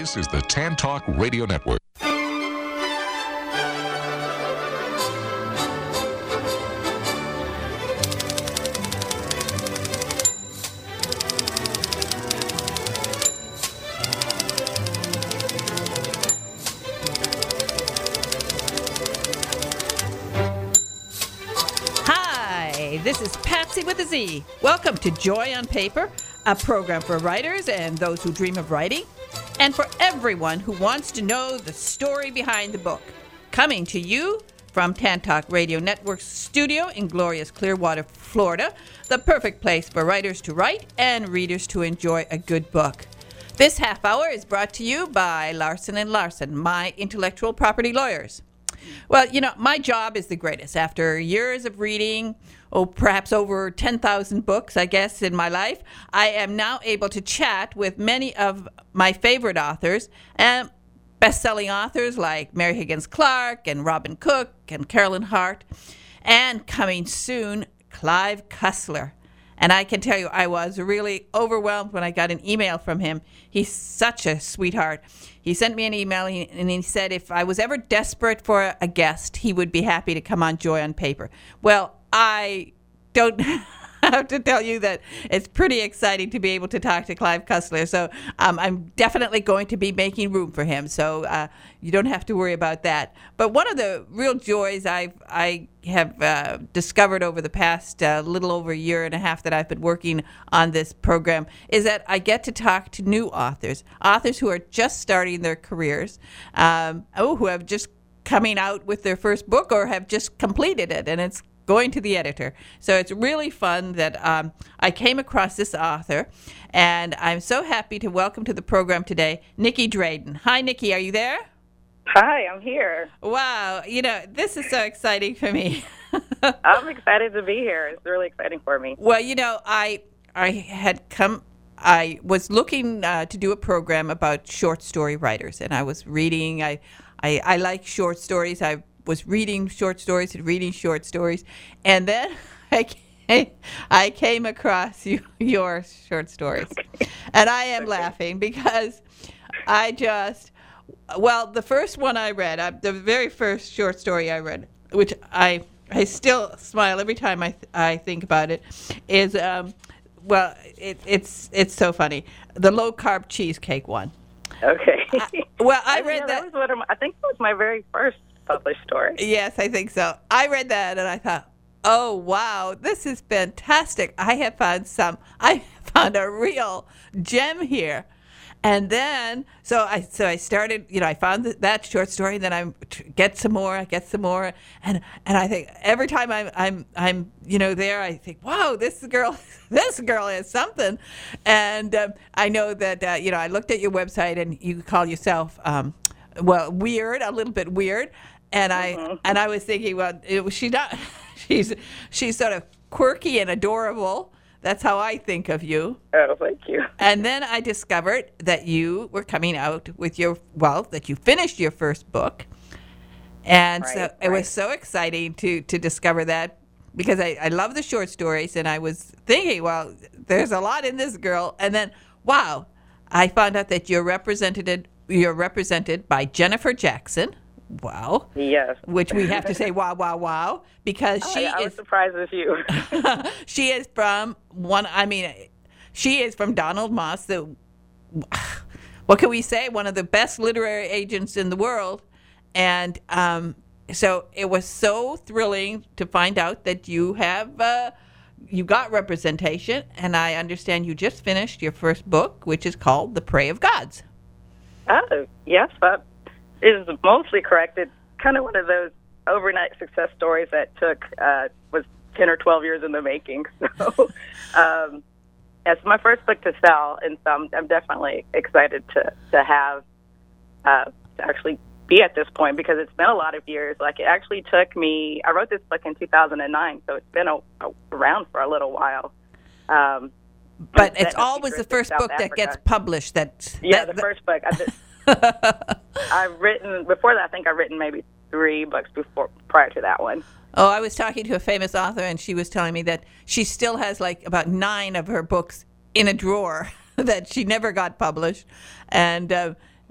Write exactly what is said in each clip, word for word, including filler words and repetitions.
This is the Tan Talk Radio Network. This is Patsy with a Z. Welcome to Joy on Paper, a program for writers and those who dream of writing, and for everyone who wants to know the story behind the book. Coming to you from Tan Talk Radio Network's studio in glorious Clearwater, Florida, the perfect place for writers to write and readers to enjoy a good book. This half hour is brought to you by Larson and Larson, my intellectual property lawyers. Well, you know, my job is the greatest. After years of reading, oh, perhaps over ten thousand books, I guess, in my life, I am now able to chat with many of my favorite authors, and best-selling authors like Mary Higgins Clark and Robin Cook and Carolyn Hart, and coming soon, Clive Cussler. And I can tell you, I was really overwhelmed when I got an email from him. He's such a sweetheart. He sent me an email, and he said if I was ever desperate for a guest, he would be happy to come on Joy on Paper. Well, I don't have to tell you that it's pretty exciting to be able to talk to Clive Cussler. So um, I'm definitely going to be making room for him. So uh, you don't have to worry about that. But one of the real joys I've, I have uh, discovered over the past uh, little over a year and a half that I've been working on this program is that I get to talk to new authors, authors who are just starting their careers, um, oh, who have just coming out with their first book or have just completed it, and it's going to the editor. So it's really fun that um, I came across this author, and I'm so happy to welcome to the program today, Nikki Drayden. Hi, Nikki. Are you there? Hi, I'm here. Wow. You know, this is so exciting for me. I'm excited to be here. It's really exciting for me. Well, you know, I I had come, I was looking uh, to do a program about short story writers, and I was reading, I, I, I like short stories. I was reading short stories and reading short stories, and then I came, I came across you, your short stories, and I am okay. laughing because I just, well, the first one I read, I, the very first short story I read, which I I still smile every time I th- I think about it, is um, well, it, it's it's so funny, the low carb cheesecake one. Okay. I, well, I, I read know, that. that was one of my, I think it was my very first published story. Yes, I think so. I read that and I thought, oh, wow, this is fantastic. I have found some, I found a real gem here. And then, so I so I started, you know, I found that, that short story, then I get some more, I get some more, and and I think every time I'm I'm I'm you know there, I think, wow, this girl, this girl is something, and um, I know that uh, you know I looked at your website and you call yourself, um, well, weird, a little bit weird, and I mm-hmm. and I was thinking, well, it was, she's not, she's she's sort of quirky and adorable. That's how I think of you. Oh, thank you. And then I discovered that you were coming out with your, well, that you finished your first book. And right, so right. it was so exciting to, to discover that because I, I love the short stories. And I was thinking, well, there's a lot in this girl. And then, wow, I found out that you're represented, you're represented by Jennifer Jackson. Wow. Yes. Which we have to say, wow, wow, wow, because she I, I is. was surprised as you. She is from one, I mean, she is from Donald Moss, the, what can we say, one of the best literary agents in the world. And um, so it was so thrilling to find out that you have, uh, you got representation. And I understand you just finished your first book, which is called The Prey of Gods. Oh, yes, but is mostly correct. It's kind of one of those overnight success stories that took uh, was ten or twelve years in the making. So, um, it's my first book to sell, and so I'm, I'm definitely excited to to have uh, to actually be at this point because it's been a lot of years. Like it actually took me. I wrote this book in two thousand nine, so it's been a, a, around for a little while. Um, but it's always the first book Africa. that gets published. That yeah, that, the first book. I did, I've written, before that, I think I've written maybe three books before prior to that one. Oh, I was talking to a famous author, and she was telling me that she still has like about nine of her books in a drawer that she never got published. And uh,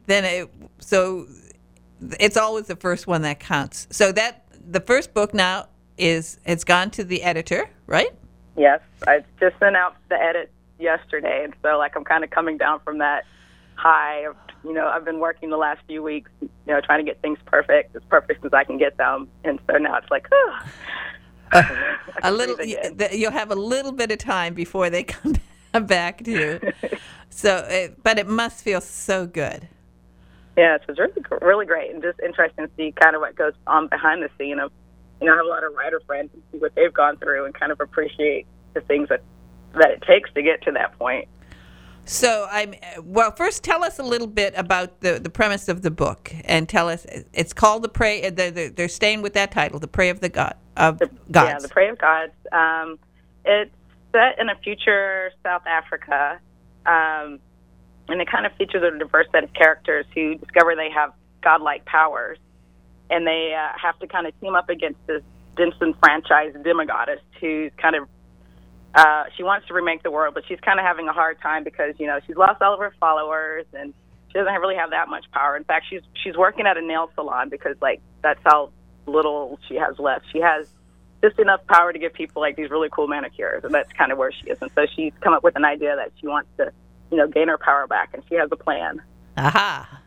then it, so it's always the first one that counts. So that the first book now is it's gone to the editor, right? Yes, I just sent out the edit yesterday, and so like I'm kind of coming down from that high of, you know, I've been working the last few weeks, you know, trying to get things perfect, as perfect as I can get them, and so now it's like, oh. uh, a little, you, you'll have a little bit of time before they come back to you. So, it, but it must feel so good. Yeah, it's really, really great, and just interesting to see kind of what goes on behind the scene of, you know, I have a lot of writer friends and see what they've gone through and kind of appreciate the things that, that it takes to get to that point. So, I'm well. First, tell us a little bit about the, the premise of the book, and tell us it's called the Prey. They're, they're staying with that title, the Prey of the God of the, Gods. Yeah, the Prey of Gods. Um, it's set in a future South Africa, um, and it kind of features a diverse set of characters who discover they have godlike powers, and they uh, have to kind of team up against this disenfranchised demigoddess who's kind of Uh, she wants to remake the world, but she's kind of having a hard time because, you know, she's lost all of her followers and she doesn't really have that much power. In fact, she's she's working at a nail salon because, like, that's how little she has left. She has just enough power to give people, like, these really cool manicures, and that's kind of where she is. And so she's come up with an idea that she wants to, you know, gain her power back, and she has a plan. Aha.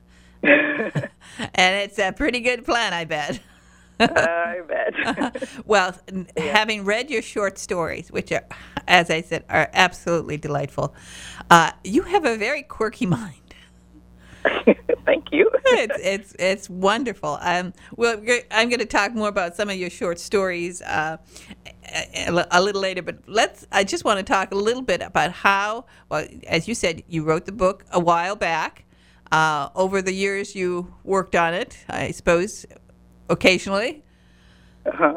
And it's a pretty good plan, I bet. uh, I bet. Well, yeah. Having read your short stories, which are, as I said, are absolutely delightful, uh, you have a very quirky mind. Thank you. it's it's it's wonderful. Um, well, I'm going to talk more about some of your short stories uh, a, a little later, but let's. I just want to talk a little bit about how, well, as you said, you wrote the book a while back. Uh, over the years, you worked on it, I suppose. Occasionally? Uh-huh.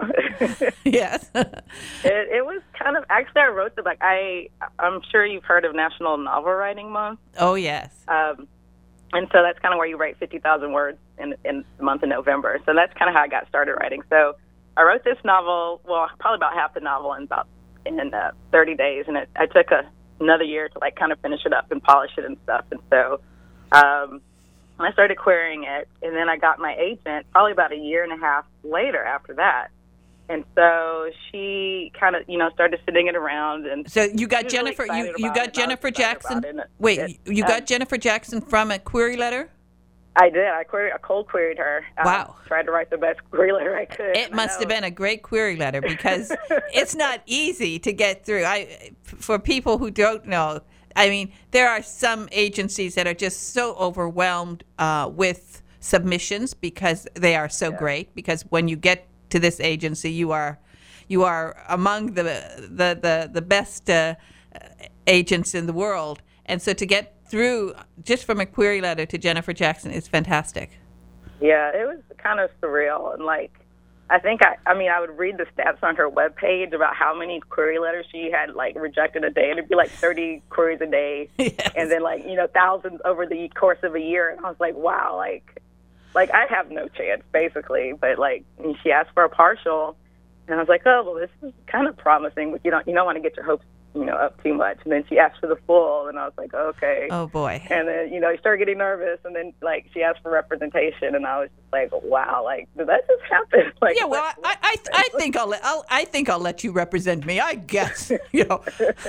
Yes. it, it was kind of, actually I wrote the book. I, I'm sure you've heard of National Novel Writing Month. Oh, yes. Um, and so that's kind of where you write fifty thousand words in, in the month of November. So that's kind of how I got started writing. So I wrote this novel, well, probably about half the novel in about in uh, thirty days. And it, I took a, another year to like kind of finish it up and polish it and stuff. And so, um, I started querying it, and then I got my agent probably about a year and a half later after that. And so she kind of, you know, started sitting it around. And so you got Jennifer, really you, you got Jennifer Jackson. Wait, it, you got um, Jennifer Jackson from a query letter? I did. I queried, I cold queried her. Um, wow. Tried to write the best query letter I could. It must have been a great query letter because it's not easy to get through. I, for people who don't know, I mean, there are some agencies that are just so overwhelmed uh, with submissions because they are so yeah. great. Because when you get to this agency, you are you are among the the the, the best uh, agents in the world, and so to get through just from a query letter to Jennifer Jackson is fantastic. Yeah, it was kind of surreal, and like. I think I, I mean, I would read the stats on her webpage about how many query letters she had, like, rejected a day. And it'd be like thirty queries a day. Yes. And then, like, you know, thousands over the course of a year. And I was like, wow, like, like I have no chance, basically. But, like, she asked for a partial. And I was like, oh, well, this is kind of promising. But you don't, you don't want to get your hopes, you know, up too much. And then she asked for the full. And I was like, okay. Oh, boy. And then, you know, you start getting nervous. And then, like, she asked for representation. And I was just like, wow, like, did that just happen? Like, yeah, well, what, I, I, I think I'll, let, I'll, I think I'll let you represent me. I guess, you know.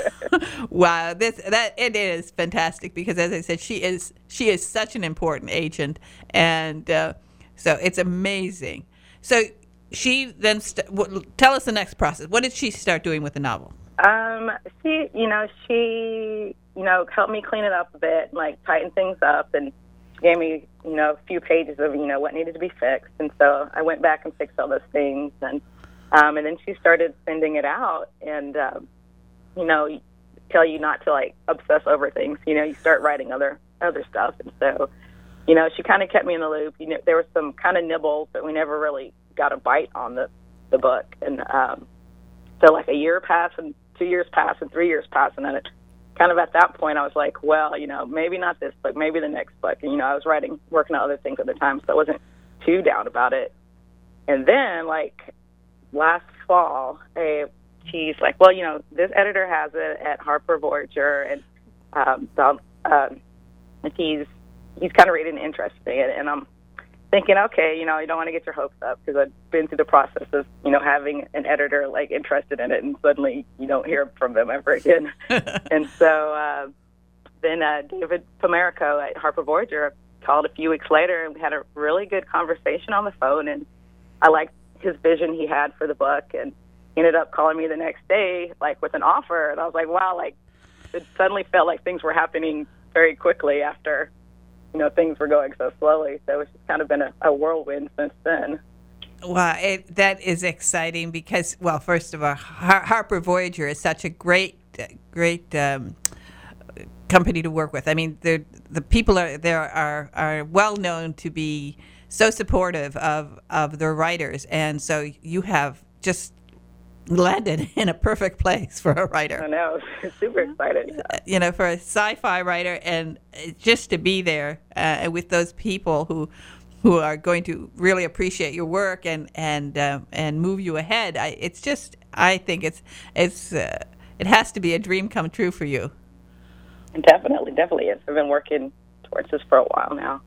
Wow, this that it is fantastic because, as I said, she is she is such an important agent, and uh, so it's amazing. So she then st- w- tell us the next process. What did she start doing with the novel? Um, she, you know, she, you know, helped me clean it up a bit, like tighten things up, and she gave me, you know, a few pages of, you know, what needed to be fixed. And so I went back and fixed all those things, and um, and then she started sending it out, and um, you know, tell you not to like obsess over things. You know, you start writing other other stuff, and so, you know, she kind of kept me in the loop. You know, there was some kind of nibbles, but we never really got a bite on the the book, and um, so like a year passed, and two years passed, and three years passed, and then it kind of at that point I was like, well, you know, maybe not this book, maybe the next book. And, you know, I was writing, working on other things at the time, so I wasn't too down about it. And then, like, last fall, a, she's like, well, you know, this editor has it at Harper Voyager, and um, so, um, and he's, he's kind of reading interested in it, and I'm thinking, okay, you know, you don't want to get your hopes up because I've been through the process of, you know, having an editor like interested in it, and suddenly you don't hear from them ever again. And so uh, then uh, David Pomerico at Harper Voyager called a few weeks later, and we had a really good conversation on the phone, and I liked his vision he had for the book, and he ended up calling me the next day, like with an offer, and I was like, wow, like it suddenly felt like things were happening very quickly after, you know, things were going so slowly. So it's just kind of been a, a whirlwind since then. Well, it, that is exciting because, well, first of all, Har- Harper Voyager is such a great, great um, company to work with. I mean, the the people are there are are well known to be so supportive of of their writers, and so you have just landed in a perfect place for a writer. I know, super excited. Yeah. You know, for a sci-fi writer, and just to be there uh, with those people who who are going to really appreciate your work and and uh, and move you ahead. I, it's just, I think it's it's uh, it has to be a dream come true for you. Definitely, definitely is. I've been working towards this for a while now.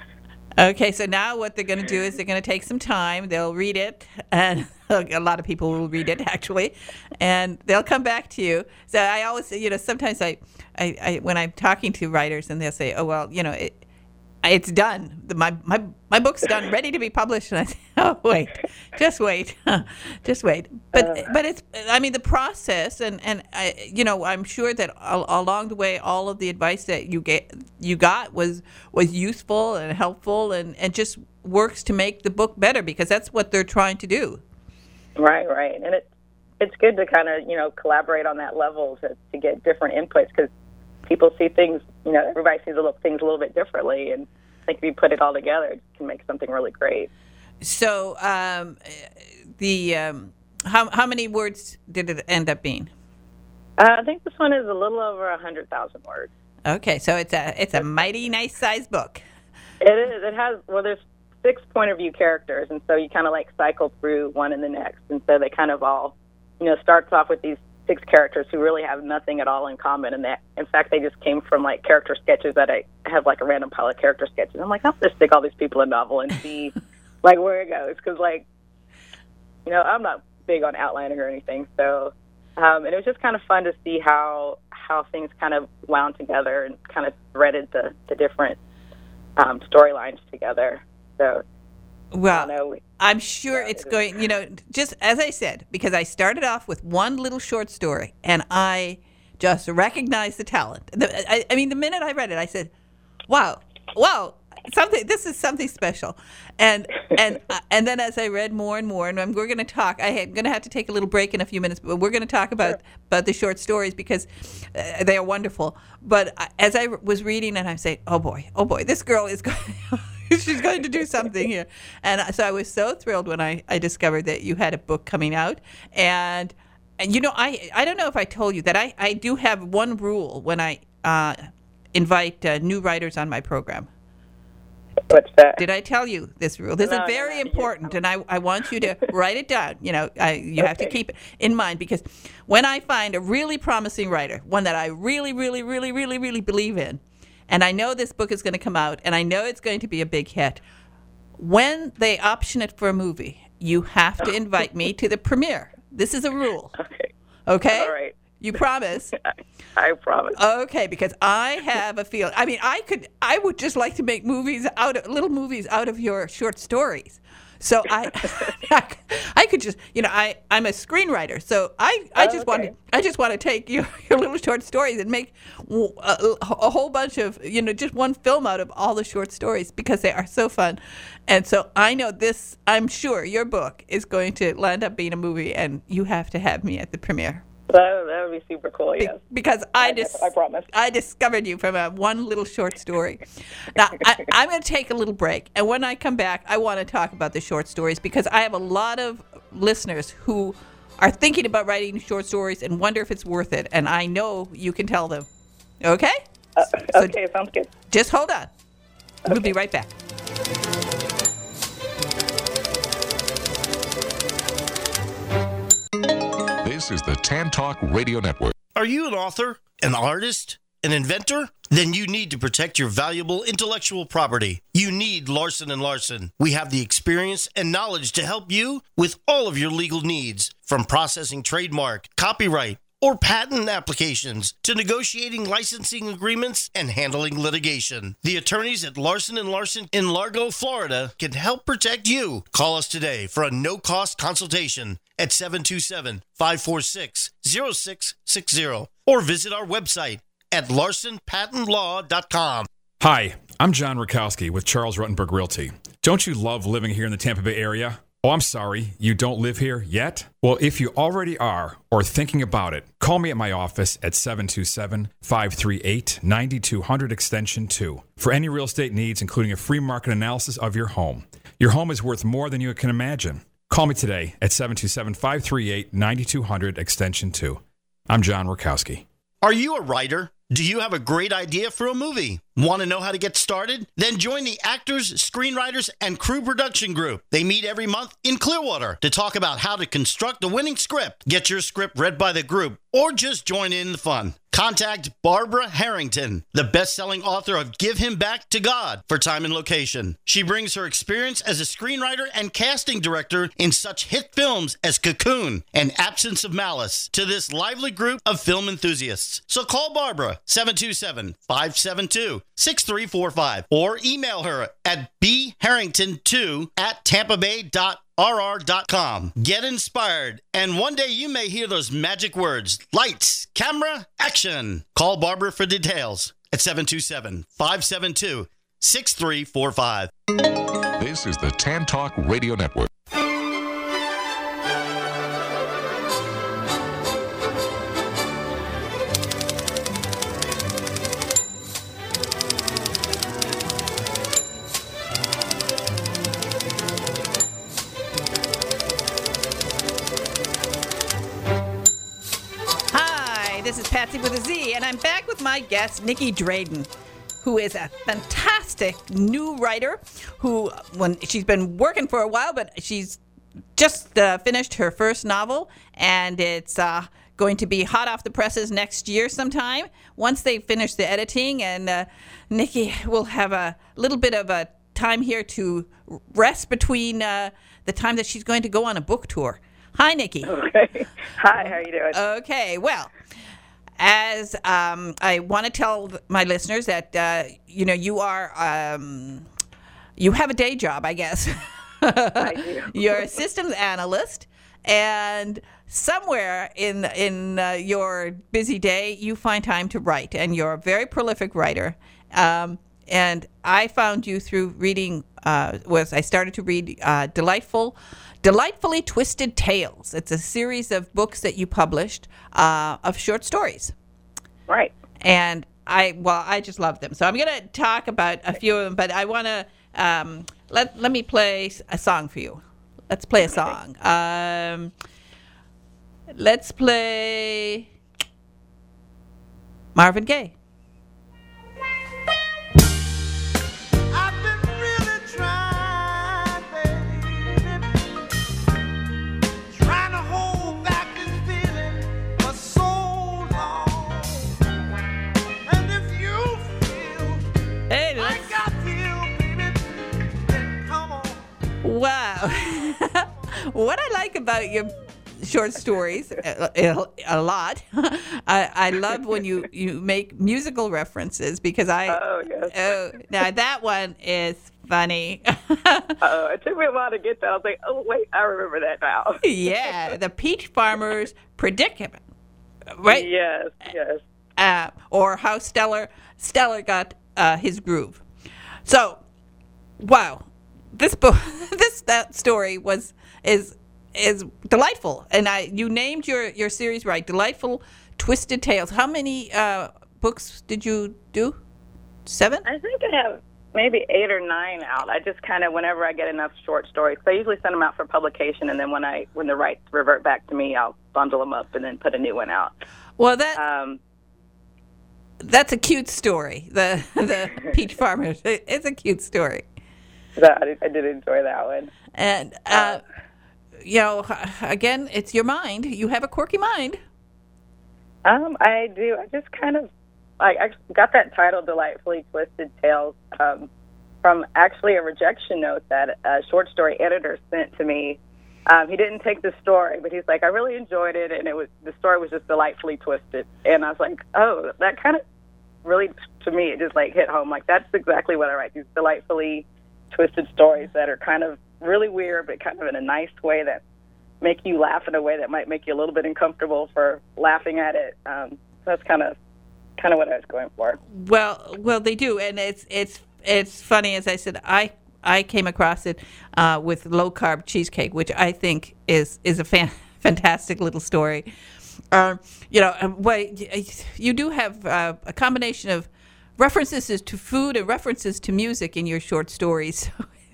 Okay, so now what they're going to do is they're going to take some time. They'll read it, and a lot of people will read it, actually, and they'll come back to you. So I always, you know, sometimes I, I, I when I'm talking to writers, and they'll say, oh, well, you know, it, it's done. The, my, my, my book's done, ready to be published. And I say, oh, wait, just wait, just wait. But uh, but it's, I mean, the process, and, and I, you know, I'm sure that al- along the way, all of the advice that you get, you got was was useful and helpful, and, and just works to make the book better, because that's what they're trying to do. Right, right. And it, it's good to kind of, you know, collaborate on that level to, to get different inputs, because people see things, you know, everybody sees a little, things a little bit differently, and I think if you put it all together, it can make something really great. So, um, the um, how how many words did it end up being? Uh, I think this one is a little over a hundred thousand words. Okay, so it's a it's a mighty nice sized book. It is. It has, well, there's six point of view characters, and so you kind of like cycle through one and the next, and so they kind of all, you know, starts off with these six characters who really have nothing at all in common, and that, in fact, they just came from like character sketches that I have, like a random pile of character sketches. I'm like, I'll just stick all these people in a novel and see like where it goes, because like, you know, I'm not big on outlining or anything, so um, and it was just kind of fun to see how how things kind of wound together and kind of threaded the the different um, storylines together. So. Well, know, I'm sure it's going, you know, just as I said, because I started off with one little short story, and I just recognized the talent. The, I, I mean, the minute I read it, I said, wow, wow, something. This is something special. And and uh, and then as I read more and more, and I'm, we're going to talk, I'm going to have to take a little break in a few minutes, but we're going to talk about, sure. about the short stories, because uh, they are wonderful. But as I was reading, and I'm saying, oh, boy, oh, boy, this girl is going she's going to do something here. And so I was so thrilled when I, I discovered that you had a book coming out. And, and you know, I, I don't know if I told you that I, I do have one rule when I uh, invite uh, new writers on my program. What's that? Did I tell you this rule? This no, is very no, no, important, and I, I want you to write it down. You know, I, you okay. have to keep it in mind, because when I find a really promising writer, one that I really, really, really, really, really believe in, and I know this book is going to come out, and I know it's going to be a big hit, when they option it for a movie, you have to invite me to the premiere. This is a rule. Okay. Okay? All right. You promise? I promise. Okay, because I have a feeling. I mean, I could, I would just like to make movies out of, little movies out of your short stories. So I, I could just, you know, I, I'm a screenwriter, so I, I oh, just okay. want to, I just want to take your, your little short stories and make a, a whole bunch of, you know, just one film out of all the short stories, because they are so fun. And so I know this, I'm sure your book is going to land up being a movie, and you have to have me at the premiere. That, that would be super cool, yes. Be- because I, I, dis- I promise. I discovered you from a one little short story. Now, I, I'm going to take a little break, and when I come back, I want to talk about the short stories, because I have a lot of listeners who are thinking about writing short stories and wonder if it's worth it, and I know you can tell them. Okay? Uh, so okay, sounds good. Just hold on. Okay. We'll be right back. This is the Tan Talk Radio Network. Are you an author, an artist, An inventor? Then you need to protect your valuable intellectual property. You need Larson and Larson. We have the experience and knowledge to help you with all of your legal needs, from processing trademark, copyright, or patent applications to negotiating licensing agreements and handling litigation. The attorneys at Larson and Larson in Largo, Florida can help protect you. Call us today for a no-cost consultation at seven two seven, five four six, zero six six zero or visit our website at larson patent law dot com. Hi, I'm John Rakowski with Charles Ruttenberg Realty. Don't you love living here in the Tampa Bay area? Oh, I'm sorry, you don't live here yet? Well, if you already are or thinking about it, call me at my office at seven two seven, five three eight, nine two zero zero extension two for any real estate needs, including a free market analysis of your home. Your home is worth more than you can imagine. Call me today at seven two seven, five three eight, nine two zero zero extension two. I'm John Rakowski. Are you a writer? Do you have a great idea for a movie? Want to know how to get started? Then join the Actors, Screenwriters, and Crew Production Group. They meet every month in Clearwater to talk about how to construct a winning script. Get your script read by the group or just join in the fun. Contact Barbara Harrington, the best-selling author of Give Him Back to God, for time and location. She brings her experience as a screenwriter and casting director in such hit films as Cocoon and Absence of Malice to this lively group of film enthusiasts. So call Barbara, seven two seven, five seven two, six three four five, or email her at b harrington two at tampa bay dot r r dot com. Get inspired, and one day you may hear those magic words, lights, camera, action. Call Barbara for details at seven two seven, five seven two, six three four five. This is the Tan Talk Radio Network. This is Patsy with a Z, and I'm back with my guest, Nikki Drayden, who is a fantastic new writer who, when she's been working for a while, but she's just uh, finished her first novel, and it's uh, going to be hot off the presses next year sometime, once they finish the editing, and uh, Nikki will have a little bit of a time here to rest between uh, the time that she's going to go on a book tour. Hi, Nikki. Okay. Hi, how are you doing? Okay, well, as um, I want to tell my listeners that, uh, you know, you are, um, you have a day job, I guess. I do. You're a systems analyst, and somewhere in in uh, your busy day, you find time to write, and you're a very prolific writer. Um, and I found you through reading, uh, was I started to read uh, Delightful, Delightfully Twisted Tales. It's a series of books that you published uh, of short stories. Right. And I, well, I just love them. So I'm going to talk about a few of them, but I want to, um, let, let me play a song for you. Let's play a song. Um, let's play Marvin Gaye. Wow. What I like about your short stories, a, a lot, I, I love when you, you make musical references, because I, oh, yes. oh, now that one is funny. Oh, it took me a while to get that. I was like, oh, wait, I remember that now. Yeah, the Peach Farmer's Predicament, right? Yes, yes. Uh, or how Stellar, Stellar got uh, his groove. So, wow. This book, this that story was is is delightful, and I you named your, your series right, Delightful Twisted Tales. How many uh, books did you do? Seven? I think I have maybe eight or nine out. I just kind of, whenever I get enough short stories, so I usually send them out for publication, and then when I when the rights revert back to me, I'll bundle them up and then put a new one out. Well, that um, that's a cute story. The the Peach Farmer. It's a cute story. So I did, I did enjoy that one. And, uh, you know, again, it's your mind. You have a quirky mind. Um, I do. I just kind of I actually got that title, Delightfully Twisted Tales, um, from actually a rejection note that a short story editor sent to me. Um, he didn't take the story, but he's like, I really enjoyed it, and it was the story was just delightfully twisted. And I was like, oh, that kind of really, to me, it just like hit home. Like, that's exactly what I write, these delightfully twisted stories that are kind of really weird, but kind of in a nice way that make you laugh in a way that might make you a little bit uncomfortable for laughing at it. Um, so that's kind of kind of what I was going for. Well, well, they do, and it's it's it's funny. As I said, I I came across it uh, with low carb cheesecake, which I think is is a fan, fantastic little story. Um, you know, well, you do have uh, a combination of references to food and references to music in your short stories.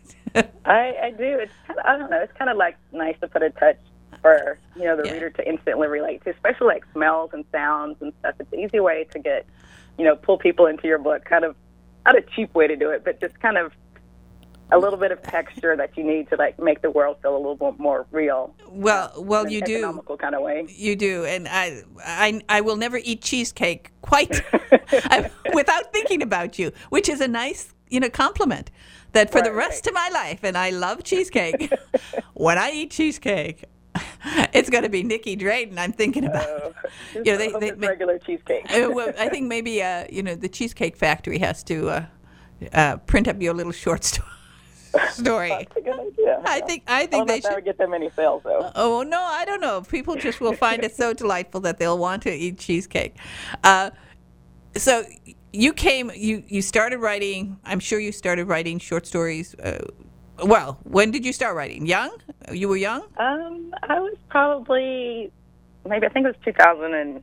I, I do. It's kind of, I don't know. It's kind of like nice to put a touch for, you know, the yeah. reader to instantly relate to, especially like smells and sounds and stuff. It's an easy way to get, you know, pull people into your book. Kind of not a cheap way to do it, but just kind of a little bit of texture that you need to like make the world feel a little bit more real. Well, well, in you an do. Economical kind of way. You do, and I, I, I will never eat cheesecake quite I, without thinking about you, which is a nice, you know, compliment. That for right, the rest right. of my life, and I love cheesecake. When I eat cheesecake, it's going to be Nikki Drayton. I'm thinking about. Uh, you know, they, they, they regular cheesecake. uh, well, I think maybe uh, you know, the Cheesecake Factory has to uh, uh, print up your little short story. story. That's a good idea. I think I I don't think know they if that should. would get them any sales though. Oh no, I don't know. People just will find it so delightful that they'll want to eat cheesecake. Uh, so you came, you you started writing. I'm sure you started writing short stories. Uh, well, when did you start writing? Young? You were young? Um, I was probably maybe I think it was two thousand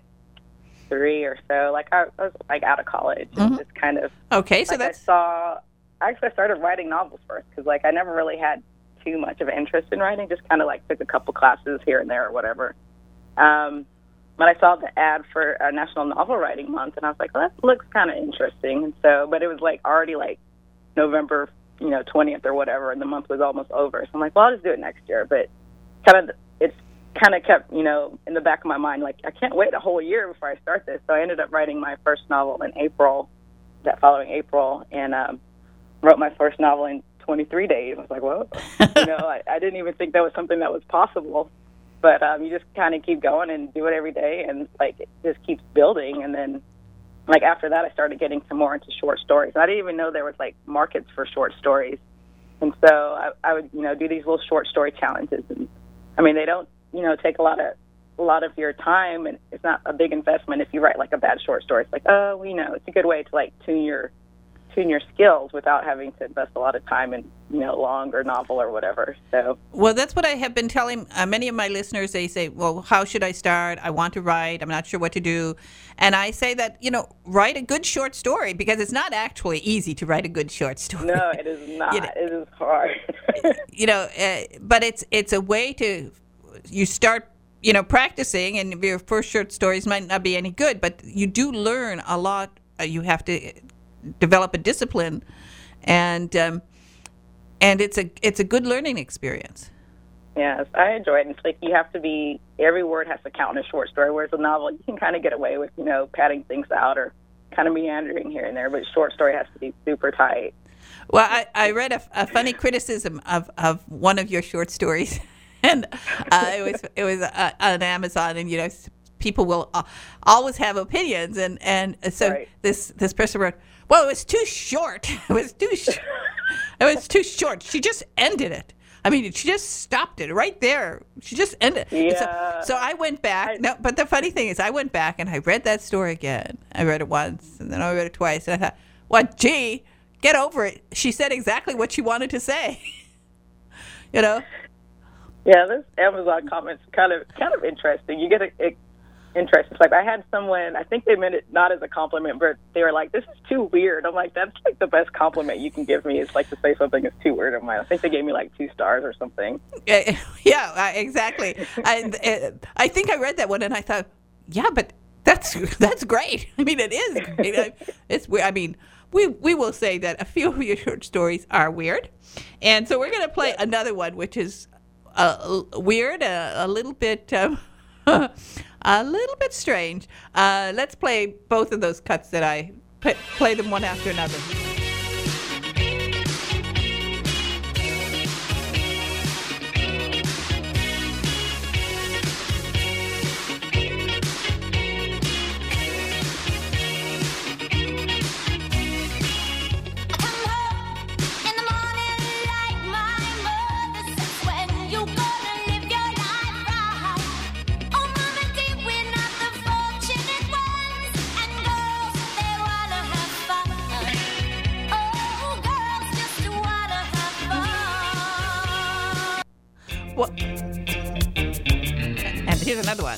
three or so. Like I, I was like out of college and Mm-hmm. just kind of. Okay, so like that's I saw. Actually, I started writing novels first because like I never really had too much of an interest in writing. Just kind of like took a couple classes here and there or whatever. Um, but I saw the ad for a National Novel Writing Month, and I was like, well, that looks kind of interesting. And so, but it was like already like November, you know, twentieth or whatever, and the month was almost over. So I'm like, well, I'll just do it next year. But kind of, it's kind of kept, you know, in the back of my mind, like I can't wait a whole year before I start this. So I ended up writing my first novel in April, that following April, and um, wrote my first novel in twenty-three days. I was like, well, you know, I, I didn't even think that was something that was possible. But um, you just kind of keep going and do it every day, and like it just keeps building. And then, like after that, I started getting some more into short stories. I didn't even know there was like markets for short stories, and so I, I would, you know, do these little short story challenges. And I mean, they don't, you know, take a lot of a lot of your time, and it's not a big investment if you write like a bad short story. It's like, oh, we know it's a good way to like tune your tune your skills without having to invest a lot of time in, you know, longer novel or whatever. So, well, that's what I have been telling uh, many of my listeners. They say, well, how should I start? I want to write. I'm not sure what to do. And I say that, you know, write a good short story, because it's not actually easy to write a good short story. no, it is not. You know, it is hard. you know, uh, but it's it's a way to, you start, you know, practicing, and your first short stories might not be any good, but you do learn a lot. Uh, you have to develop a discipline, and um, and it's a it's a good learning experience. Yes, I enjoy it. It's like you have to be, every word has to count in a short story, whereas a novel, you can kind of get away with, you know, padding things out or kind of meandering here and there, but a short story has to be super tight. Well, I, I read a, a funny criticism of, of one of your short stories, and uh, it was it was uh, on Amazon, and, you know, people will uh, always have opinions, and, and so Right. this this person wrote, well, it was too short. It was too sh- it was too short. She just ended it. I mean, she just stopped it right there. She just ended it. Yeah. So, so I went back. I- no, but the funny thing is, I went back and I read that story again. I read it once, and then I read it twice, and I thought, well, gee, get over it. She said exactly what she wanted to say. You know? Yeah, this Amazon comment's kind of kind of interesting. You get a, a interest. It's like I had someone, I think they meant it not as a compliment, but they were like, this is too weird. I'm like, that's like the best compliment you can give me. It's like to say something is too weird. I'm like, I think they gave me like two stars or something. Uh, yeah, uh, exactly. I, uh, I think I read that one, and I thought, yeah, but that's that's great. I mean, it is great. It's I mean, we we will say that a few of your short stories are weird, and so we're going to play another one, which is uh, weird, uh, a little bit. Um, a little bit strange. Uh, let's play both of those cuts that I put, play them one after another. Well, and here's another one.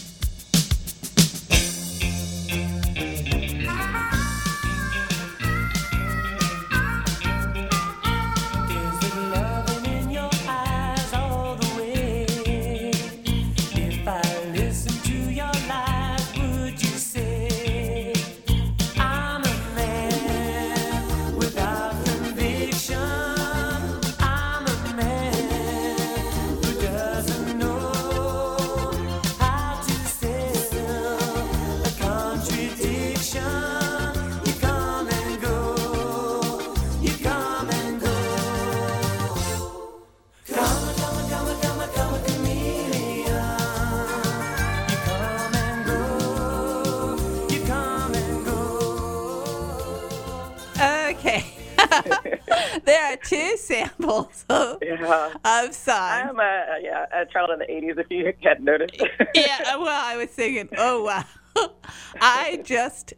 There are two samples of, Yeah. of songs. I'm a yeah a child of the eighties. If you hadn't noticed. Yeah, well, I was thinking, oh wow, I just,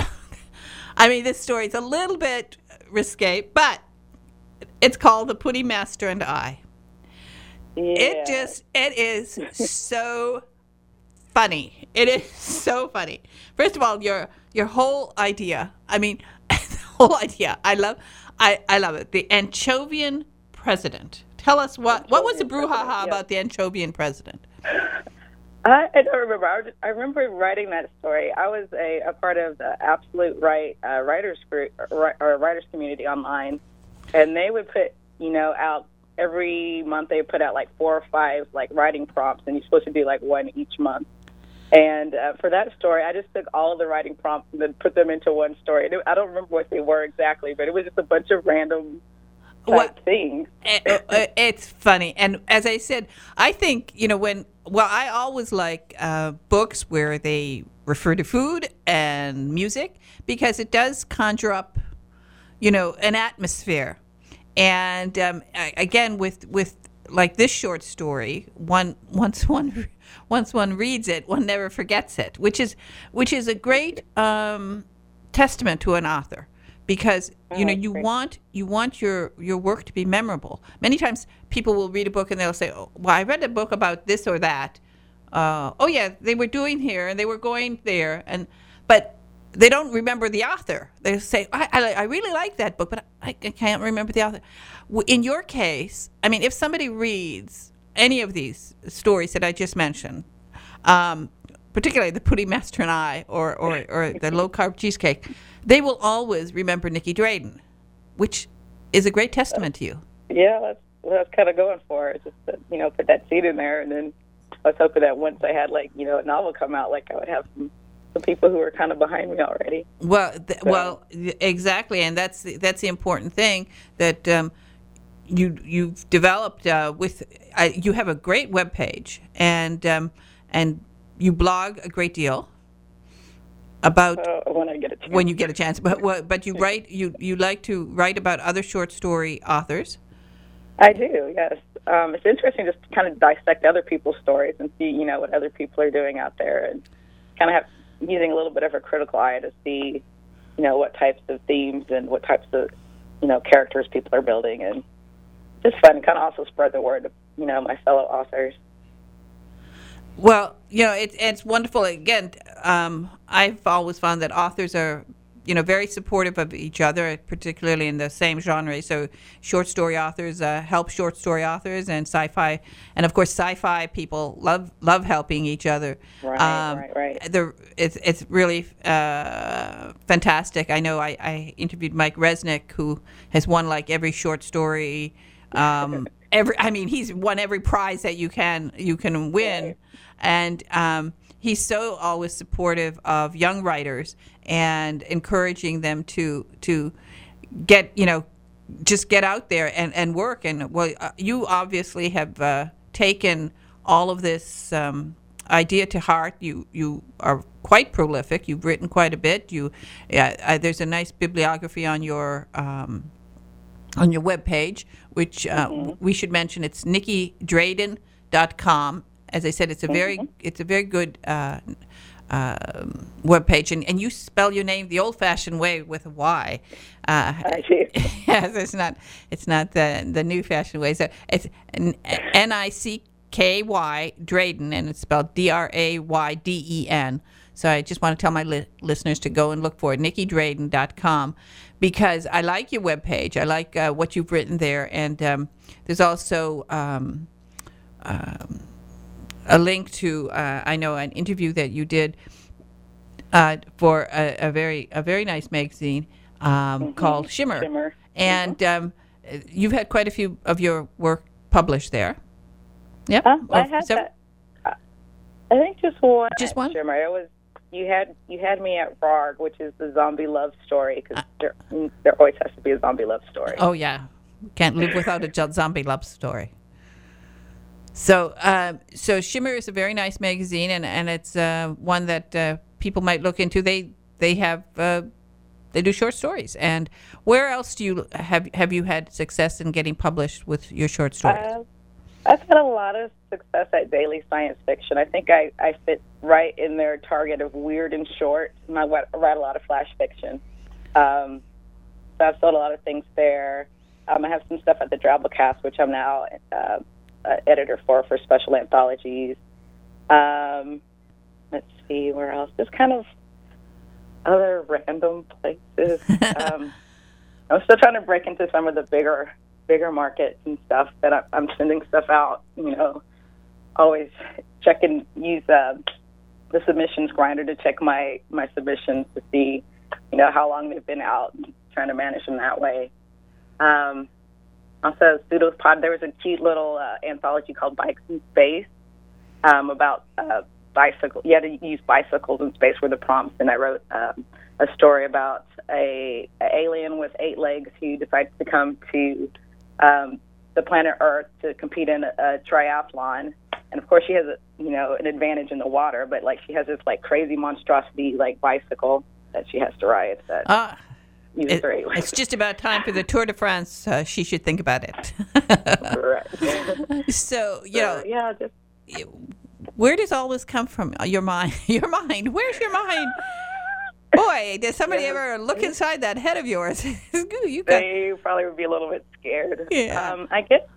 I mean, this story is a little bit risque, but it's called The Pudding Master and I. Yeah. It just, it is so funny. It is so funny. First of all, your your whole idea. I mean, the whole idea. I love. I, I love it. The Anchovian president. Tell us what what was the brouhaha yeah. about the Anchovian president? I, I don't remember. I, was, I remember writing that story. I was a, a part of the Absolute Right uh, writers group or, or writers community online, and they would put you know out every month. They would put out like four or five like writing prompts, and you're supposed to do like one each month. And uh, for that story, I just took all of the writing prompts and then put them into one story. And it, I don't remember what they were exactly, but it was just a bunch of random type Well, things. it, it's funny. And as I said, I think, you know, when, well, I always like uh, books where they refer to food and music because it does conjure up, you know, an atmosphere. And um, I, again, with, with like this short story, one once one once one reads it, one never forgets it, which is which is a great um, testament to an author, because you know you want you want your your work to be memorable. Many times people will read a book and they'll say, "Oh, well, I read a book about this or that. Uh, oh yeah, they were doing here and they were going there," and but they don't remember the author. They say, I, I, I really like that book, but I, I can't remember the author. In your case, I mean, if somebody reads any of these stories that I just mentioned, um, particularly The Pudding Master and I, or, or, or the low-carb cheesecake, they will always remember Nicky Drayden, which is a great testament to you. Yeah, that's what I was kind of going for. It's just to, you know, put that seed in there, and then I was hoping that once I had, like, you know, a novel come out, like, I would have some the people who are kind of behind me already. Well, th- so. well, exactly, and that's the, that's the important thing that um, you you've developed uh, with. Uh, you have a great webpage, and um, and you blog a great deal about uh, when I get a chance. when you get a chance. But but you write you you like to write about other short story authors. I do, yes. Um, it's interesting just to kind of dissect other people's stories and see, you know, what other people are doing out there, and kind of have. Using a little bit of a critical eye to see, you know, what types of themes and what types of, you know, characters people are building, and just fun to kind of also spread the word to, you know, my fellow authors. Well, you know, it, it's wonderful. Again, um, I've always found that authors are, you know, very supportive of each other, particularly in the same genre. So short story authors uh, help short story authors, and sci-fi, and of course sci-fi people love love helping each other. Right, um, right, right. The, it's it's really uh, fantastic. I know I, I interviewed Mike Resnick, who has won like every short story um, every. I mean, he's won every prize that you can you can win, Right. and um, he's so always supportive of young writers and encouraging them to to get you know just get out there and, and work. And well, uh, you obviously have uh, taken all of this um, idea to heart. You you are quite prolific. You've written quite a bit. You uh, uh, there's a nice bibliography on your um, on your webpage, which uh, mm-hmm. we should mention. It's nikki drayden dot com. As I said, it's a very mm-hmm. it's a very good uh, uh, webpage, and, and you spell your name the old-fashioned way with a Y. Uh, I do. Yes, it's not it's not the the new-fashioned way. So it's N I C K Y Drayden, and it's spelled D R A Y D E N. So I just want to tell my li- listeners to go and look for it, nikki drayden dot com, because I like your webpage. I like uh, what you've written there, and um, there's also um, um, a link to uh, I know an interview that you did uh, for a, a very a very nice magazine um, mm-hmm. called Shimmer, Shimmer. and mm-hmm. um, you've had quite a few of your work published there. Yep, uh, I or had several? that. I think just one. Just one? Shimmer. It was you had you had me at R A R G, which is the zombie love story, because uh, there, there always has to be a zombie love story. Oh yeah, can't live without a zombie love story. So, uh, so Shimmer is a very nice magazine, and and it's uh, one that uh, people might look into. They they have uh, they do short stories. And where else do you have have you had success in getting published with your short stories? Uh, I've had a lot of success at Daily Science Fiction. I think I, I fit right in their target of weird and short. I write a lot of flash fiction. Um, so I've sold a lot of things there. Um, I have some stuff at the Drabblecast, which I'm now uh, uh, editor for, for special anthologies. Um, let's see, where else? Just kind of other random places. um, I'm still trying to break into some of the bigger bigger markets and stuff that I, I'm sending stuff out, you know, always check and use uh, the submissions grinder to check my, my submissions to see, you know, how long they've been out, and trying to manage them that way. Um, also, Pseudopod, there was a cute little uh, anthology called Bikes in Space um, about uh, bicycle. You had to use bicycles in space were the prompts, and I wrote um, a story about a, a alien with eight legs who decides to come to Um, the planet Earth to compete in a, a triathlon, and of course she has a, you know an advantage in the water, but like she has this like crazy monstrosity like bicycle that she has to ride. That ah, uses it, her eight legs. It's just about time for the Tour de France. Uh, she should think about it. Correct. So you know, uh, yeah. Just, where does all this come from? Your mind, your mind. Where's your mind? Boy, does somebody yeah. ever look inside that head of yours? You got... They probably would be a little bit scared. Yeah. Um, I get,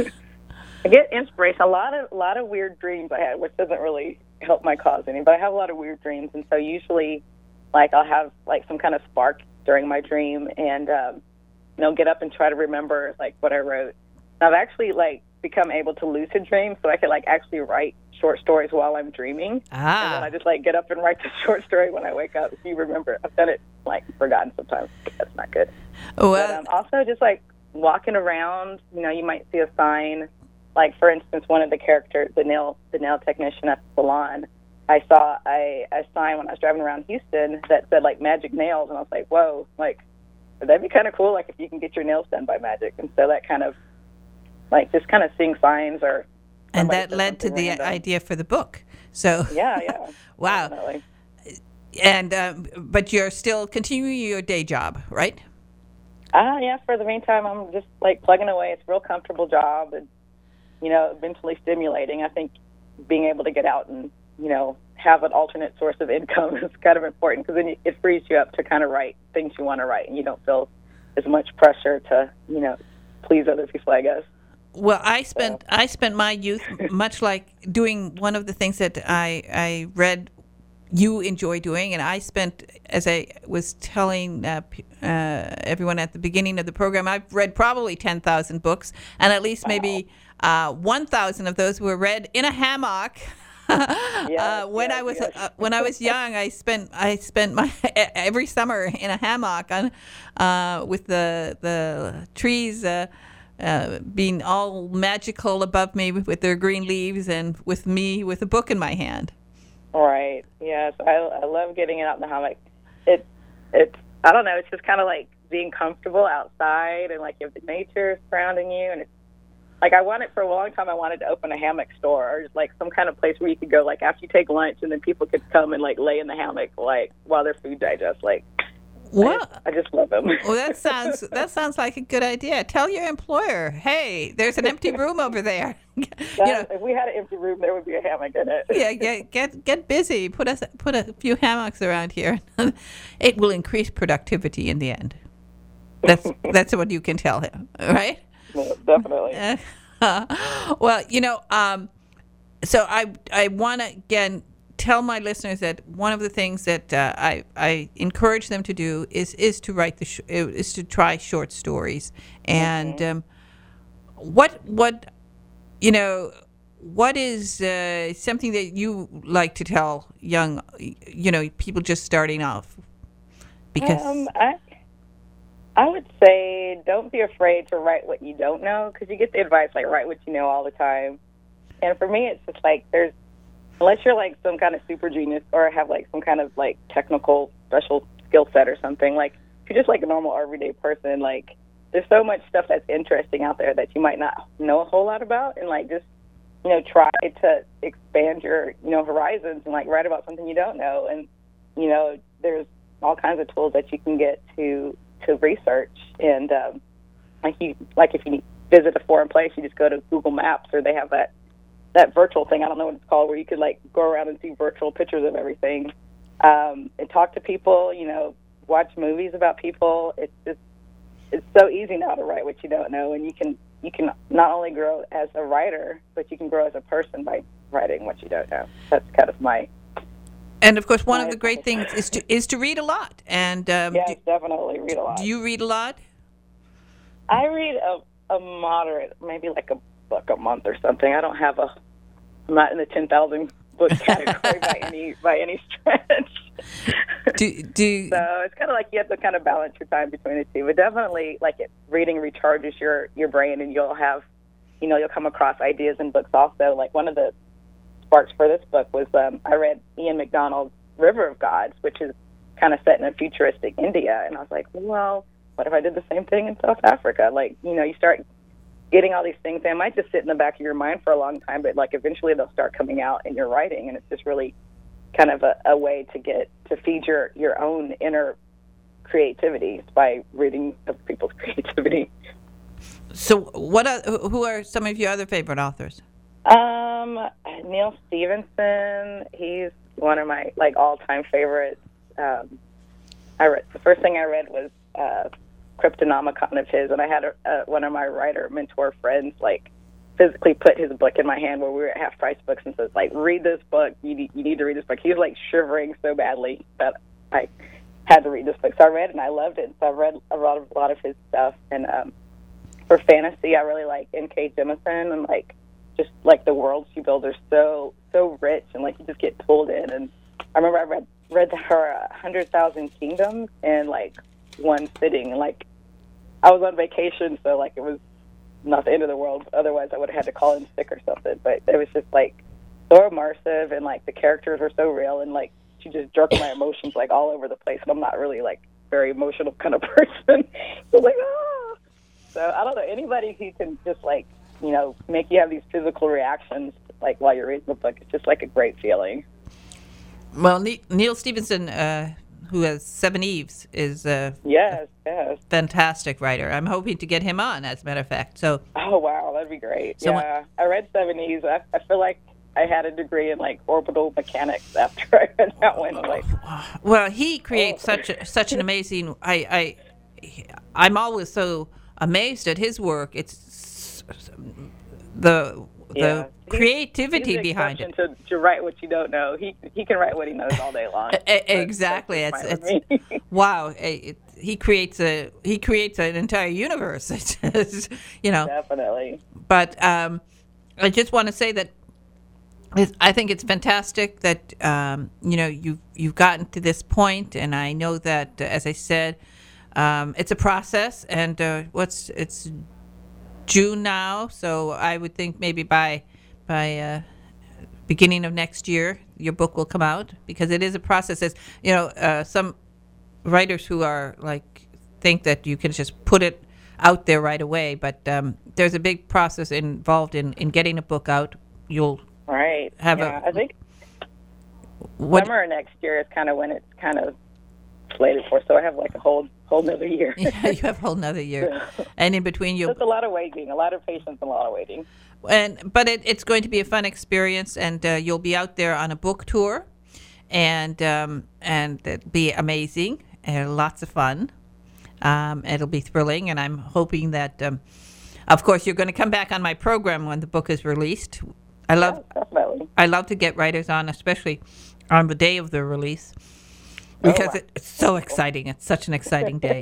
I get inspiration. A lot of, a lot of weird dreams I had, which doesn't really help my cause any. But I have a lot of weird dreams, and so usually, like I'll have like some kind of spark during my dream, and um, you know, get up and try to remember like what I wrote. And I've actually like become able to lucid dream, so I can like actually write short stories while I'm dreaming. Ah. And then I just like get up and write the short story when I wake up. If you remember, I've done it like forgotten sometimes. That's not good. Well, but um, also just like walking around, you know, you might see a sign. Like for instance, one of the characters, the nail, the nail technician at the salon, I saw a, a sign when I was driving around Houston that said like magic nails, and I was like, whoa, like that'd be kind of cool. Like if you can get your nails done by magic, and so that kind of like just kind of seeing signs or. And that led to the random. idea for the book. So yeah, yeah. Wow. Definitely. And um, but you're still continuing your day job, right? Ah, uh, yeah. For the meantime, I'm just like plugging away. It's a real comfortable job, and you know, mentally stimulating. I think being able to get out and you know have an alternate source of income is kind of important, because then it frees you up to kind of write things you want to write, and you don't feel as much pressure to you know please other people, I guess. Well, I spent I spent my youth much like doing one of the things that I I read you enjoy doing, and I spent, as I was telling uh, uh, everyone at the beginning of the program, I've read probably ten thousand books, and at least maybe uh, one thousand of those were read in a hammock. yes, uh, when yes, I was yes. uh, when I was young, I spent I spent my every summer in a hammock on uh, with the the trees. Uh, uh, being all magical above me with their green leaves, and with me with a book in my hand. Right. Yes, I, I love getting out in the hammock. It, it's, I don't know, it's just kind of like being comfortable outside, and like you have the nature surrounding you, and it's like I wanted for a long time. I wanted to open a hammock store, or just like some kind of place where you could go, like after you take lunch, and then people could come and like lay in the hammock, like while their food digests. Like, Well, I, I just love them. well, that sounds that sounds like a good idea. Tell your employer, hey, there's an empty room over there. you know, If we had an empty room, there would be a hammock in it. yeah, get get get busy. Put us put a few hammocks around here. It will increase productivity in the end. That's that's what you can tell him, right? No, definitely. Uh, well, you know, um, so I I want to again tell my listeners that one of the things that uh, I I encourage them to do is is to write the sh- is to try short stories, and Mm-hmm. um, what what you know what is uh, something that you like to tell young you know people just starting off, because Um, I, I would say don't be afraid to write what you don't know, because you get the advice like write what you know all the time. And for me, it's just like there's, unless you're like some kind of super genius or have like some kind of like technical special skill set or something, like if you're just like a normal everyday person, like there's so much stuff that's interesting out there that you might not know a whole lot about, and like just, you know, try to expand your, you know, horizons and like write about something you don't know. And, you know, there's all kinds of tools that you can get to to research, and um, like you like if you visit a foreign place, you just go to Google Maps, or they have that that virtual thing, I don't know what it's called, where you could like go around and see virtual pictures of everything, um, and talk to people, you know, watch movies about people. It's just it's so easy now to write what you don't know, and you can you can not only grow as a writer, but you can grow as a person by writing what you don't know. That's kind of my and of course one of my the great things is to is to read a lot. And um, yes, do, definitely read a lot. do you read a lot? I read a, a moderate, maybe like a book a month or something. I don't have a, I'm not in the ten thousand book category by any by any stretch. Do do So it's kind of like you have to kind of balance your time between the two. But definitely, like it, reading recharges your, your brain, and you'll have, you know, you'll come across ideas in books also. Like one of the sparks for this book was um, I read Ian MacDonald's River of Gods, which is kind of set in a futuristic India. And I was like, well, what if I did the same thing in South Africa? Like, you know, you start getting all these things. They might just sit in the back of your mind for a long time, but like eventually they'll start coming out in your writing. And it's just really kind of a, a way to get to feed your, your own inner creativity by reading other people's creativity. so what are, who are some of your other favorite authors? Um, Neil Stevenson, he's one of my like all-time favorites. Um, I read the first thing I read was uh, Cryptonomicon of his, and I had a, uh, one of my writer mentor friends like physically put his book in my hand while we were at Half Price Books and says like, read this book. You need, you need to read this book. He was like shivering so badly that I had to read this book. So I read it and I loved it. So I read a lot of a lot of his stuff. And um, for fantasy, I really like N K Jemisin, and like just like the worlds she builds are so so rich, and like you just get pulled in. And I remember I read read her uh, Hundred Thousand Kingdoms in like one sitting, and like I was on vacation, so like it was not the end of the world. Otherwise, I would have had to call in sick or something. But it was just like so immersive, and like the characters were so real, and like she just jerked my emotions like all over the place. And I'm not really like very emotional kind of person. So like, ah. So I don't know, anybody who can just like, you know, make you have these physical reactions like while you're reading the book, it's just like a great feeling. Well, Ne- Neil Stevenson, uh, who has Seven Eves, is a Yes, yes. fantastic writer. I'm hoping to get him on, as a matter of fact. So, Oh, wow, that'd be great. So yeah, I read Seventies. I, I feel like I had a degree in like orbital mechanics after I read that one. Like, well, he creates Oh. such a, such an amazing. I I I'm always so amazed at his work. It's the the Yeah. creativity he's the behind it. exception To, to write what you don't know. He he can write what he knows all day long. E- Exactly. It's, That's it's fine with me. wow. It, he creates a he creates an entire universe. It's, it's, you know. Definitely. But um, I just want to say that it's, I think it's fantastic that um, you know you've you've gotten to this point, and I know that uh, as I said, um, it's a process, and uh, what's it's June now, so I would think maybe by by uh, beginning of next year, your book will come out, because it is a process. As you know, uh, some writers who are like think that you can just put it out there right away, but um, there's a big process involved in, in getting a book out. You'll right. have yeah, a. I think what, summer next year is kind of when it's kind of slated for. So I have like a whole whole nother year. Yeah, you have a whole nother year, and in between you. It's a lot of waiting, a lot of patience, a lot of waiting. And but it, it's going to be a fun experience, and uh, you'll be out there on a book tour, and um, and it'll be amazing and lots of fun. Um, it'll be thrilling, and I'm hoping that, um, of course, you're going to come back on my program when the book is released. I love Yeah, definitely. I love to get writers on, especially on the day of the release, because Oh, wow. it, it's so exciting. It's such an exciting day,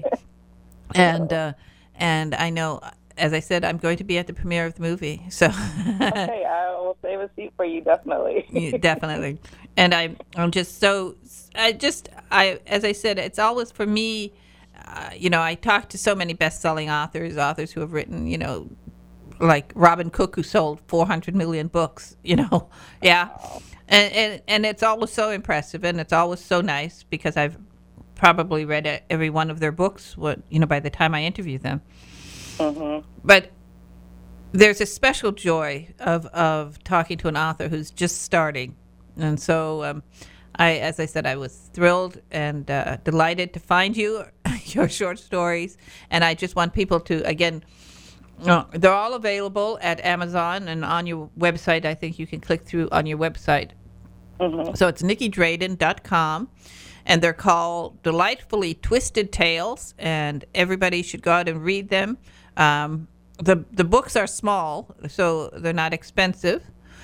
and uh, and I know. As I said, I'm going to be at the premiere of the movie, so Okay, I will save a seat for you, definitely. Yeah, definitely. And I'm I'm just so I just I as I said, it's always for me. Uh, you know, I talk to so many best-selling authors, authors who have written, you know, like Robin Cook, who sold four hundred million books. You know, yeah, and and and it's always so impressive, and it's always so nice, because I've probably read every one of their books. What you know, by the time I interview them. Mm-hmm. But there's a special joy of, of talking to an author who's just starting. And so, um, I, as I said, I was thrilled and uh, delighted to find you, your short stories. And I just want people to, again, uh, they're all available at Amazon and on your website. I think you can click through on your website. Mm-hmm. So it's nikki drayden dot com. And they're called Delightfully Twisted Tales, and everybody should go out and read them. Um, the the books are small, so they're not expensive,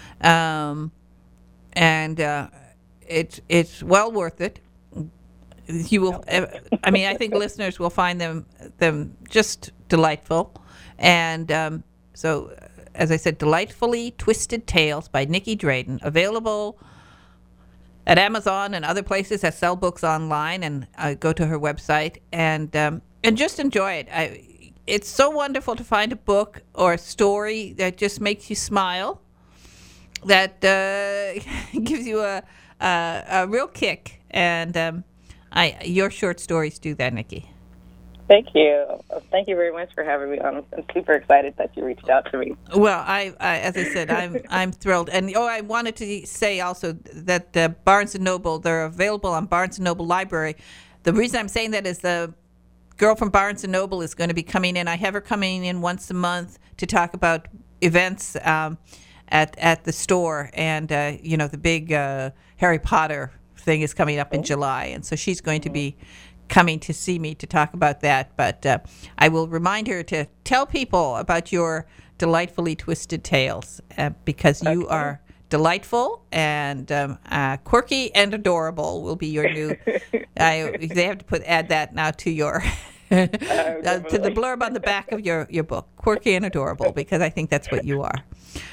um, and uh, it's it's well worth it. You will, I mean, I think listeners will find them them just delightful, and um, so, as I said, Delightfully Twisted Tales by Nikki Drayden, available at Amazon and other places that sell books online, and uh, go to her website and um, and just enjoy it. I, it's so wonderful to find a book or a story that just makes you smile, that uh, gives you a, a a real kick. And um, I your short stories do that, Nikki. Thank you. Thank you very much for having me on. I'm super excited that you reached out to me. Well, I, I as I said, I'm I'm thrilled. And oh, I wanted to say also that uh, Barnes and Noble, they're available on Barnes and Noble Library. The reason I'm saying that is the girl from Barnes and Noble is going to be coming in. I have her coming in once a month to talk about events um, at at the store, and uh, you know, the big uh, Harry Potter thing is coming up in July, and so she's going to be coming to see me to talk about that. But uh, I will remind her to tell people about your Delightfully Twisted Tales, uh, because you okay. are delightful and um, uh, quirky and adorable will be your new. I, they have to put add that now to your uh, to the blurb on the back of your, your book, quirky and adorable, because I think that's what you are.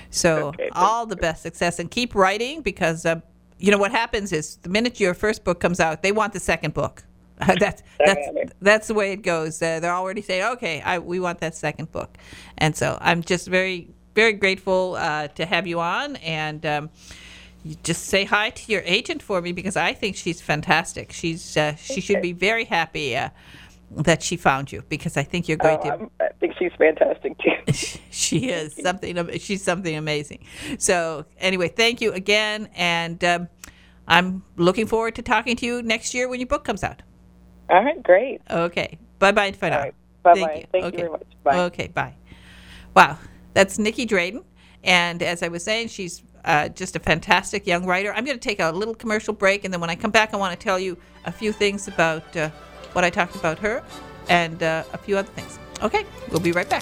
So okay, all the best success, and keep writing, because uh, you know what happens is the minute your first book comes out, they want the second book. Uh, that's that's that's the way it goes. Uh, they're already saying, "Okay, I, we want that second book," and so I'm just very, very grateful uh, to have you on. And um, you just say hi to your agent for me, because I think she's fantastic. She's uh, she okay. should be very happy uh, that she found you, because I think you're going oh, to. I'm, I think she's fantastic too. She is something. She's something amazing. So anyway, thank you again, and um, I'm looking forward to talking to you next year when your book comes out. All right, great. Okay. Bye-bye for now. Right. Bye-bye. Thank you. Thank okay. you very much. Bye. Okay, bye. Wow. That's Nikki Drayden. And as I was saying, she's uh, just a fantastic young writer. I'm going to take a little commercial break, and then when I come back, I want to tell you a few things about uh, what I talked about her and uh, a few other things. Okay, we'll be right back.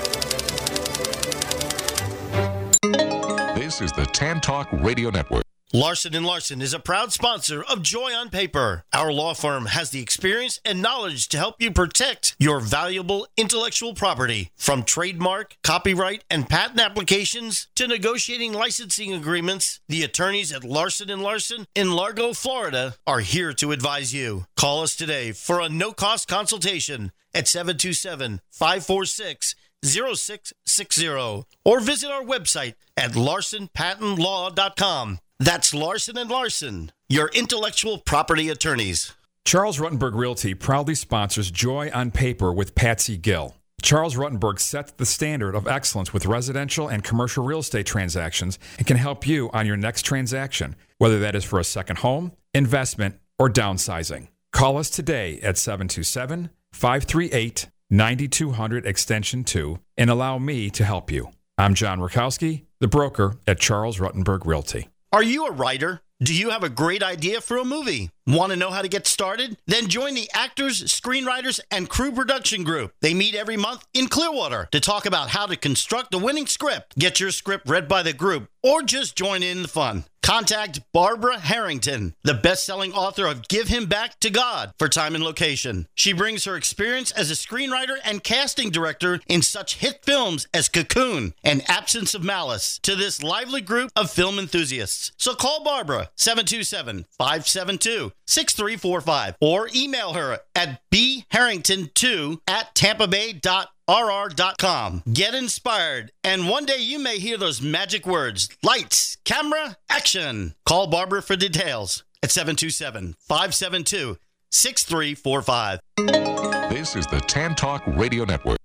This is the Tan Talk Radio Network. Larson and Larson is a proud sponsor of Joy on Paper. Our law firm has the experience and knowledge to help you protect your valuable intellectual property. From trademark, copyright, and patent applications to negotiating licensing agreements, the attorneys at Larson and Larson in Largo, Florida are here to advise you. Call us today for a no-cost consultation at seven two seven, five four six, zero six six zero or visit our website at larson patent law dot com. That's Larson and Larson, your intellectual property attorneys. Charles Rutenberg Realty proudly sponsors Joy on Paper with Patsy Gill. Charles Rutenberg sets the standard of excellence with residential and commercial real estate transactions and can help you on your next transaction, whether that is for a second home, investment, or downsizing. Call us today at seven two seven, five three eight, nine two zero zero extension two and allow me to help you. I'm John Rakowski, the broker at Charles Rutenberg Realty. Are you a writer? Do you have a great idea for a movie? Want to know how to get started? Then join the Actors, Screenwriters, and Crew Production Group. They meet every month in Clearwater to talk about how to construct a winning script. Get your script read by the group or just join in the fun. Contact Barbara Harrington, the best-selling author of Give Him Back to God, for time and location. She brings her experience as a screenwriter and casting director in such hit films as Cocoon and Absence of Malice to this lively group of film enthusiasts. So call Barbara, seven two seven, five seven two, six three four five, or email her at b harrington two at tampa bay dot r r dot com. Get inspired, and one day you may hear those magic words, lights, camera, action. Call Barbara for details at seven two seven, five seven two, six three four five. This is the Tan Talk Radio Network.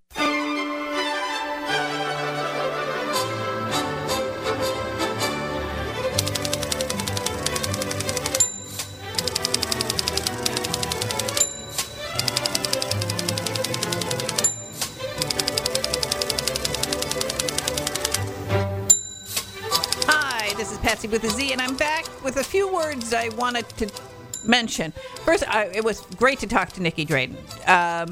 Patsy with a Z, and I'm back with a few words I wanted to mention. First, I, it was great to talk to Nikki Drayden. Um,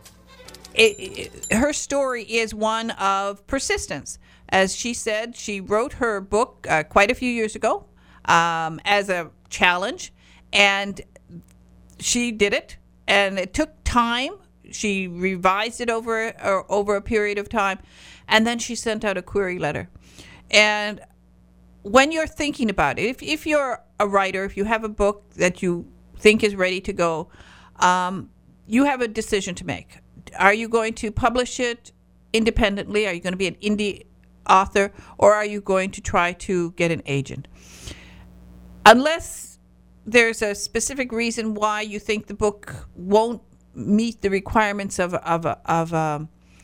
it, it, her story is one of persistence. As she said, she wrote her book uh, quite a few years ago um, as a challenge, and she did it, and it took time. She revised it over, uh, over a period of time, and then she sent out a query letter. And when you're thinking about it, if, if you're a writer, if you have a book that you think is ready to go, um, you have a decision to make. Are you going to publish it independently? Are you going to be an indie author? Or are you going to try to get an agent? Unless there's a specific reason why you think the book won't meet the requirements of, of, a, of, a,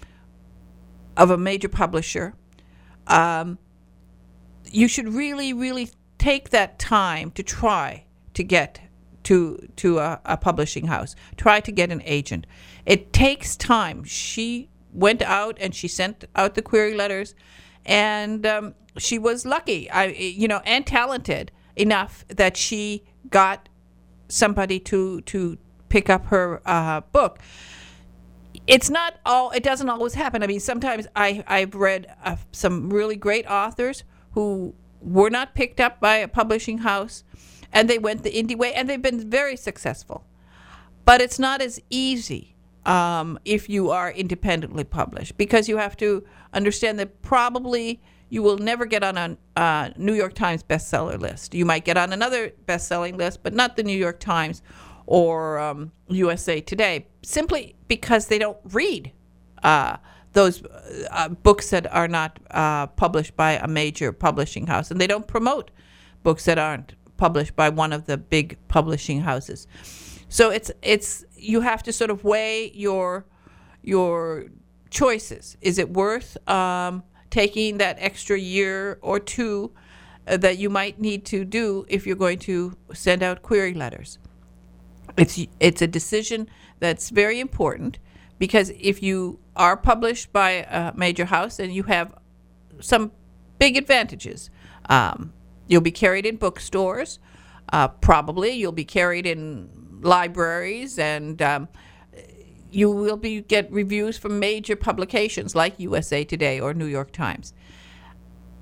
of a major publisher, um, you should really, really take that time to try to get to to a, a publishing house. Try to get an agent. It takes time. She went out and she sent out the query letters, and um, she was lucky, I you know, and talented enough that she got somebody to to pick up her uh, book. It's not all. It doesn't always happen. I mean, sometimes I I've read uh, some really great authors who were not picked up by a publishing house, and they went the indie way, and they've been very successful. But it's not as easy um, if you are independently published, because you have to understand that probably you will never get on a uh, New York Times bestseller list. You might get on another best-selling list, but not the New York Times or um, U S A Today, simply because they don't read uh those uh, books that are not uh, published by a major publishing house, and they don't promote books that aren't published by one of the big publishing houses. So it's it's you have to sort of weigh your your choices. Is it worth um, taking that extra year or two uh, that you might need to do if you're going to send out query letters? It's it's a decision that's very important, because if you are published by a major house, and you have some big advantages. Um, you'll be carried in bookstores, uh, probably. You'll be carried in libraries, and um, you will be get reviews from major publications like U S A Today or New York Times.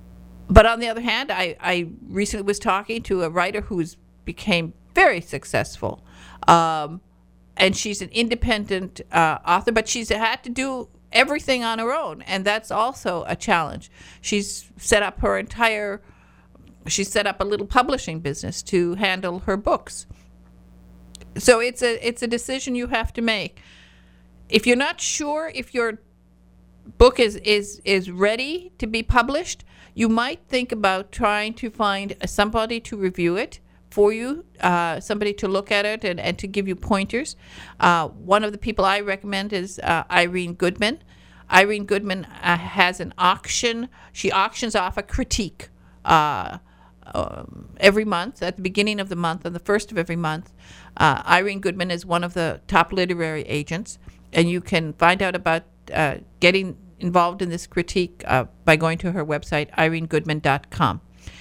but on the other hand, I, I recently was talking to a writer who's became very successful. Um, and she's an independent uh, author, but she's had to do everything on her own, and that's also a challenge. She's set up her entire, she's set up a little publishing business to handle her books. So it's a it's a decision you have to make. If you're not sure if your book is, is, is ready to be published, you might think about trying to find somebody to review it for you, uh, somebody to look at it and, and to give you pointers. Uh, one of the people I recommend is uh, Irene Goodman. Irene Goodman uh, has an auction. She auctions off a critique uh, um, every month, at the beginning of the month, on the first of every month. Uh, Irene Goodman is one of the top literary agents, and you can find out about uh, getting involved in this critique uh, by going to her website, irene goodman dot com.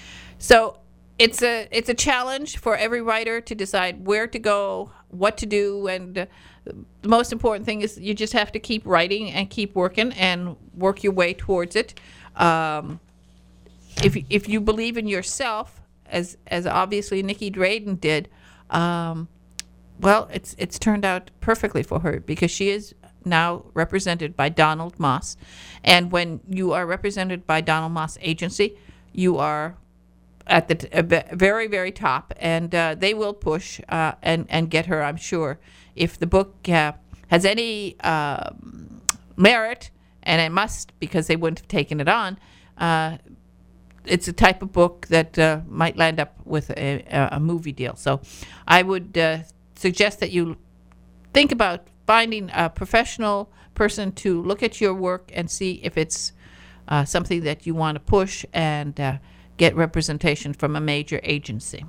So it's a it's a challenge for every writer to decide where to go, what to do, and uh, the most important thing is you just have to keep writing and keep working and work your way towards it. Um, if if you believe in yourself, as as obviously Nikki Drayden did, um, well, it's it's turned out perfectly for her, because she is now represented by Donald Moss, and when you are represented by Donald Moss Agency, you are at the t- uh, very, very top, and uh, they will push uh, and, and get her, I'm sure. If the book uh, has any uh, merit, and it must, because they wouldn't have taken it on, uh, it's a type of book that uh, might land up with a, a movie deal. So I would uh, suggest that you think about finding a professional person to look at your work and see if it's uh, something that you want to push and uh, get representation from a major agency.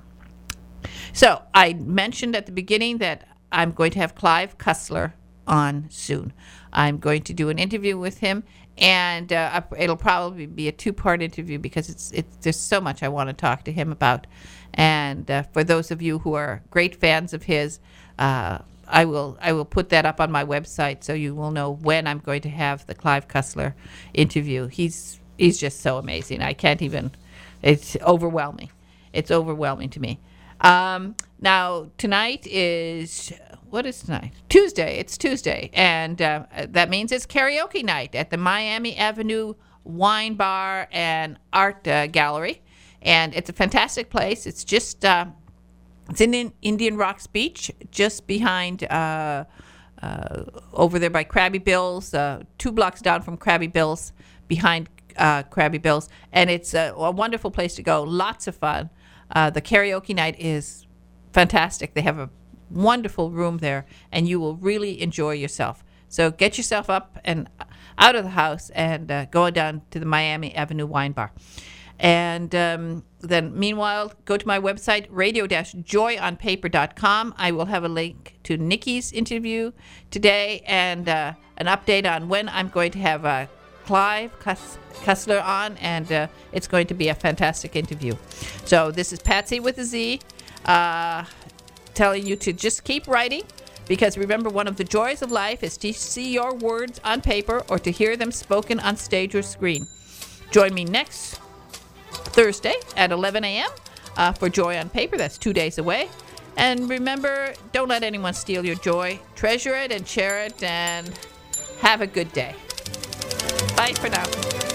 So I mentioned at the beginning that I'm going to have Clive Cussler on soon. I'm going to do an interview with him, and uh, it'll probably be a two-part interview because it's it's there's so much I want to talk to him about. And uh, for those of you who are great fans of his, uh, I will I will put that up on my website so you will know when I'm going to have the Clive Cussler interview. He's he's just so amazing. I can't even. It's overwhelming. It's overwhelming to me. Um, now, tonight is, what is tonight? Tuesday. It's Tuesday. And uh, that means it's karaoke night at the Miami Avenue Wine Bar and Art uh, Gallery. And it's a fantastic place. It's just, uh, it's in Indian Rocks Beach, just behind, uh, uh, over there by Krabby Bill's, uh, two blocks down from Krabby Bill's, behind Uh, Krabby Bill's, and it's a, a wonderful place to go. Lots of fun. Uh, the karaoke night is fantastic. They have a wonderful room there, and you will really enjoy yourself. So get yourself up and out of the house and uh, go down to the Miami Avenue Wine Bar. And um, then, meanwhile, go to my website, radio dash joy on paper dot com. I will have a link to Nikki's interview today and uh, an update on when I'm going to have a Clive Cuss- Cussler on, and uh, it's going to be a fantastic interview. So this is Patsy with a Z, uh, telling you to just keep writing, because remember, one of the joys of life is to see your words on paper or to hear them spoken on stage or screen. Join me next Thursday at eleven a.m. Uh, for Joy on Paper. That's two days away. And remember, don't let anyone steal your joy. Treasure it and share it, and have a good day. Bye for now.